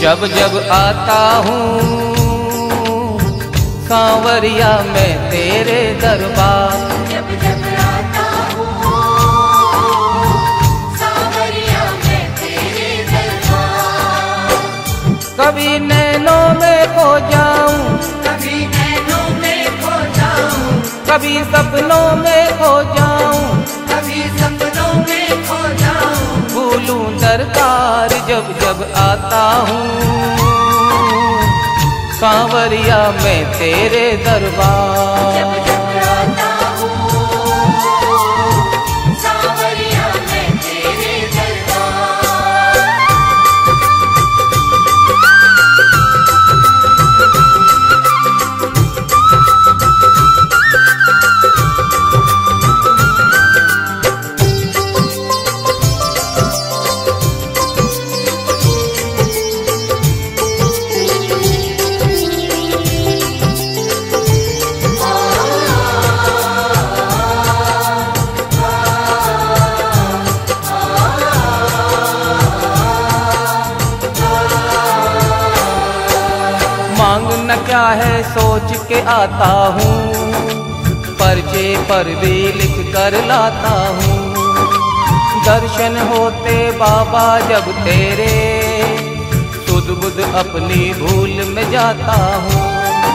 जब जब आता हूँ सांवरिया मैं तेरे दरबार, जब जब आता हूँ सांवरिया मैं तेरे दरबार। कभी नैनों में खो जाऊं, कभी नैनों में खो जाऊं, कभी सपनों में खो जाऊं, कभी सपनों में खो जाऊं। भूलूं दरकार जब जब आता हूँ सांवरिया मैं तेरे दरबार। जब जब आता हूँ सांवरिया मैं तेरे दरबार। मांगना क्या है सोच के आता हूँ, पर्चे पर भी लिख कर लाता हूँ। दर्शन होते बाबा जब तेरे, सुध बुध अपनी भूल में जाता हूँ।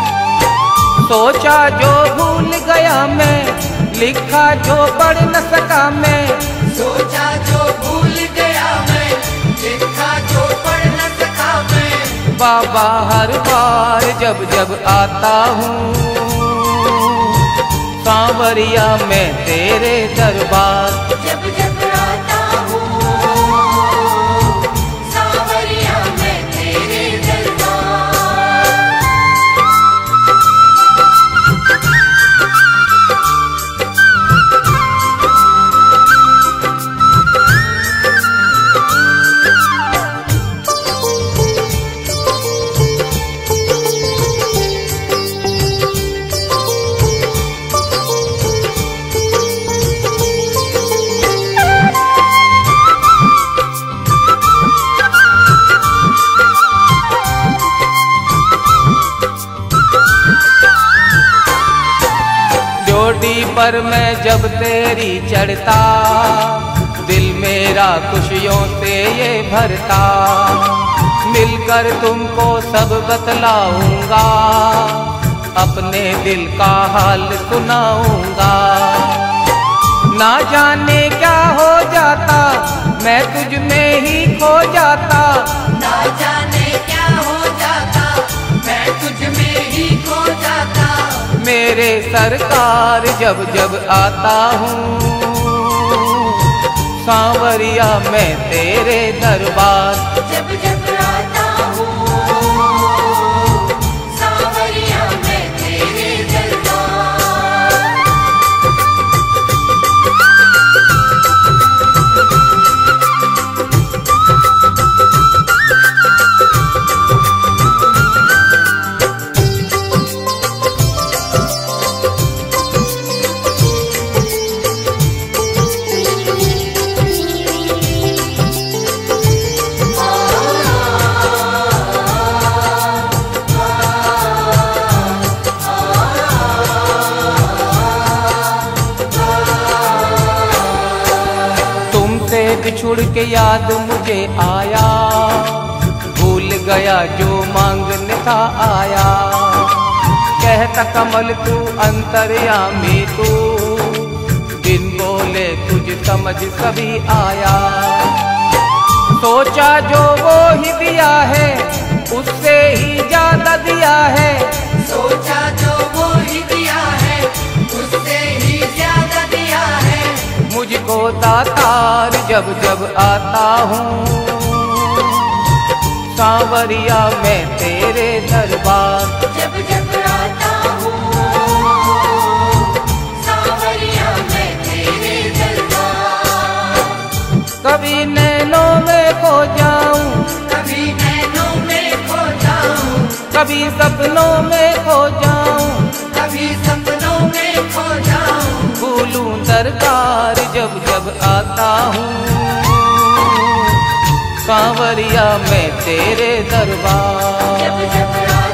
सोचा जो भूल गया मैं, लिखा जो पढ़ न सका मैं, सोचा जो भूल गया मैं, लिखा जो पढ़ न सका मैं। बाबा हर बार जब जब आता हूँ सांवरिया मैं तेरे दरबार। जब जब आता हूँ सांवरिया मैं तेरे दरबार। डोडी पर मैं जब तेरी चढ़ता, दिल मेरा खुशियों से ये भरता। मिलकर तुमको सब बतलाऊंगा, अपने दिल का हाल सुनाऊंगा। ना जाने क्या हो जाता, मैं तुझ में ही खो जाता। ना जाने क्या हो जाता, मैं तुझ में ही खो जाता। मेरे सरकार जब जब आता हूँ सांवरिया मैं तेरे दरबार। जब जब आता हूँ सांवरिया मैं तेरे दरबार। तुमसे बिछुड़ के याद मुझे आया, भूल गया जो मांगने था आया। कहता कमल तू अंतर्यामी तू, बिन बोले तुझ समझ सभी आया। सोचा जो वो ही दिया है, उससे ही ज्यादा दिया है। सोचा जो वो ही दिया है, उससे ही ज्यादा दिया है। मुझको दातार जब जब आता हूँ सांवरिया मैं तेरे दरबार। जब जब आता हूँ सांवरिया मैं तेरे दरबार। कभी नैनों में खो जाऊं, कभी नैनों में खो जाऊं, कभी सपनों में खो जाऊं। कभी सपनों में खो जाऊं। भूलूं दरकार जब जब आता हूँ कांवरिया मैं तेरे दरबार। जब जब